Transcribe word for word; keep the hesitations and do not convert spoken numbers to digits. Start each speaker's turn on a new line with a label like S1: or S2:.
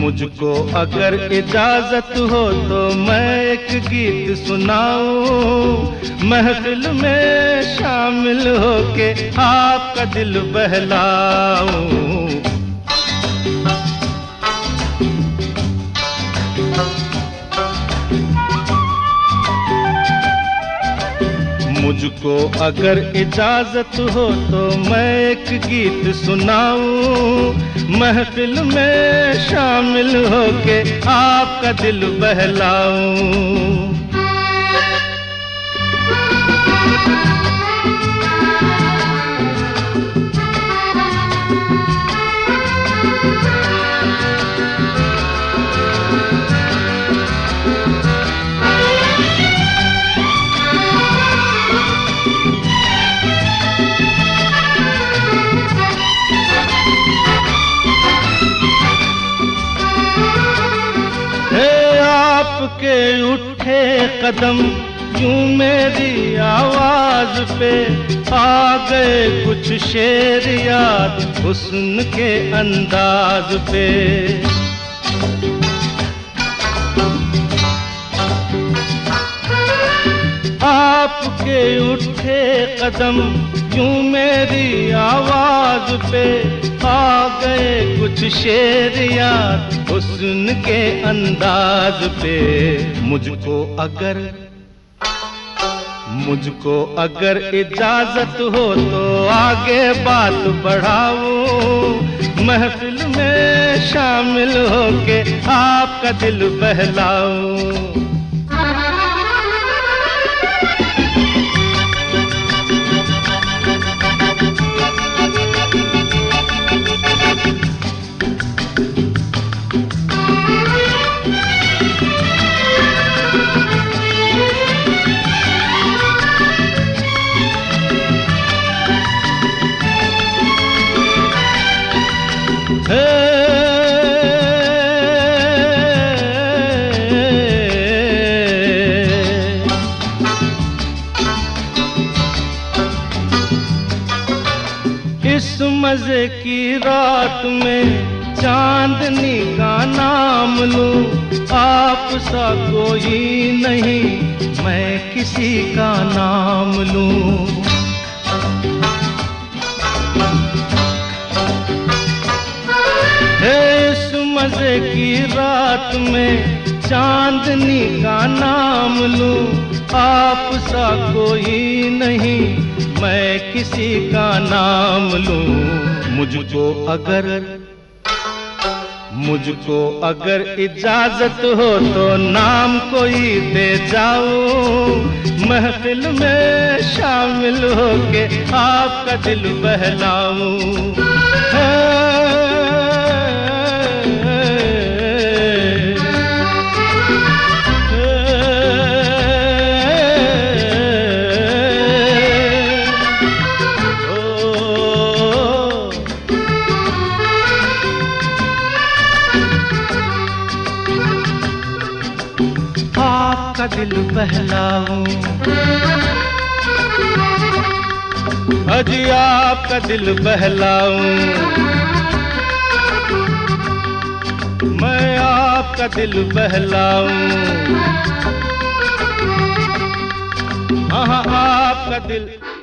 S1: मुझको अगर इजाजत हो तो मैं एक गीत सुनाऊं, महफिल में शामिल होके आपका दिल बहलाऊं। मुझको अगर इजाजत हो तो मैं एक गीत सुनाऊं, महफिल में शामिल होके आपका दिल बहलाऊं। आपके उठे कदम यूं मेरी आवाज पे आ गए कुछ शेर याद हुस्न के अंदाज पे। आपके उठे कदम यूं मेरी आवाज पे आ गए कुछ शेर याद हुस्न के अंदाज पे। मुझको अगर मुझको अगर इजाजत हो तो आगे बात बढ़ाऊं, महफिल में शामिल होके आपका दिल बहलाऊं। इस मजे की रात में चांदनी का नाम लूं, आप सा कोई नहीं मैं किसी का नाम लूं। इस मजे की रात में चांदनी का नाम लूं, आप सा कोई नहीं मैं किसी का नाम लूं। मुझको अगर मुझको अगर इजाजत हो तो नाम कोई दे जाऊं, महफिल में शामिल होके आपका दिल बहलाऊं। आपका दिल बहलाऊं, अजी आपका दिल बहलाऊं, मैं आपका दिल बहलाऊं। हाँ आपका दिल